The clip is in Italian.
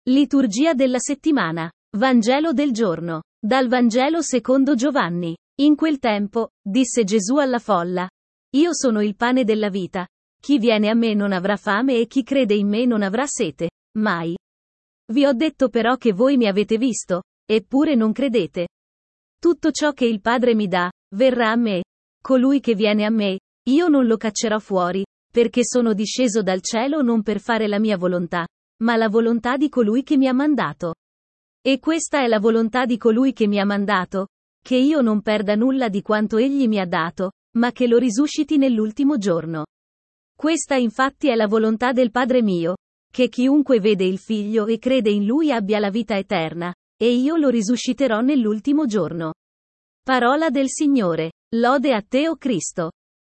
Liturgia della settimana. Vangelo del giorno. Dal Vangelo secondo Giovanni. In quel tempo, disse Gesù alla folla: Io sono il pane della vita. Chi viene a me non avrà fame e chi crede in me non avrà sete, mai. Vi ho detto però che voi mi avete visto, eppure non credete. Tutto ciò che il Padre mi dà, verrà a me. Colui che viene a me, io non lo caccerò fuori, perché sono disceso dal cielo non per fare la mia volontà, ma la volontà di colui che mi ha mandato. E questa è la volontà di colui che mi ha mandato, che io non perda nulla di quanto egli mi ha dato, ma che lo risusciti nell'ultimo giorno. Questa infatti è la volontà del Padre mio, che chiunque vede il Figlio e crede in Lui abbia la vita eterna, e io lo risusciterò nell'ultimo giorno. Parola del Signore. Lode a te, o Cristo.